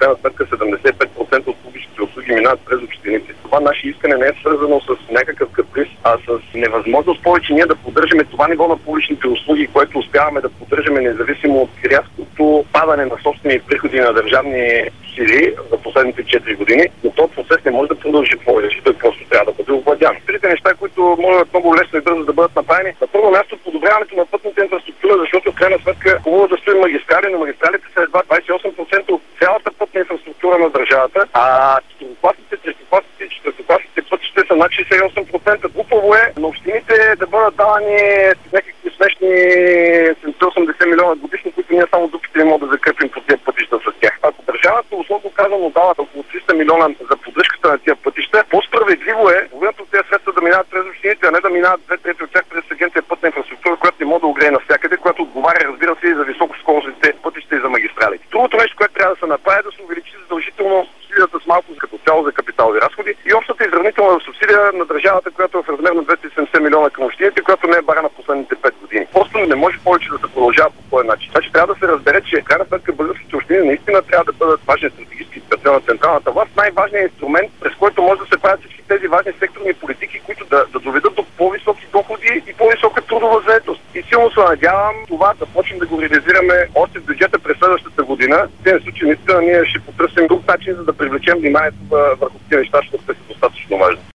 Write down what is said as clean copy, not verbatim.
крайна сметка 75% от публичните услуги минават през общините. Това наше искане не е свързано с някакъв каприз, а с невъзможност повече ние да поддържаме това ниво на публичните услуги, което успяваме да поддържаме независимо от рязкото падане на собствени приходи на държавни сили за последните 4 години, но този процес не може да продължи повече, той просто трябва да бъде овладян. Трите неща, които могат много лесно и бързо да бъдат направени, на първо място подобряването на пътната инфраструктура, защото в крайна сметка хубаво да строим магистрали, но магистралите са едва 28% от цялата пътна инфраструктура на държавата, а четвъртокласните, третокласните и четвъртокласните пътища са над 68%. Глупаво е на общините да бъдат давани някакви смешни 70-80 милиона годишно, които ние само дупите не можем да закрепим по тези пътища с тях. Ако държавата, условно казано, дава около 300 милиона за поддръжката на тези пътища, по-справедливо е половината от тези средства да минават през общините, а не да минават 2/3 от тях през агенция пътна инфраструктура, която не може да огрее навсякъде, която отговаря, разбира се, и за високоскоростните пътища и за магистралите. Другото нещо, което трябва да се направи, е да се увеличи задължително субсидията с малко като цяло за капиталови разходи и общата изравнителна субсидия на държавата, която е в размер на 270 милиона към общините, която не е бара на последните 5 години. Просто не може повече да се продължава по този начин. Значи трябва да се разбере, че крайна сметка българските общини наистина трябва да бъдат важни стратегически цел на централната власт, най-важният инструмент, през който може да се правят всички тези важни секторни политики, които да доведат до по-високи доходи и по-висока трудова заетост. И силно се надявам това да почнем да го реализираме още в бюджета през следващата година. В тези случаи наистина ние ще потърсим друг начин, за да привлечем вниманието върху тези неща, защото те са достатъчно важни.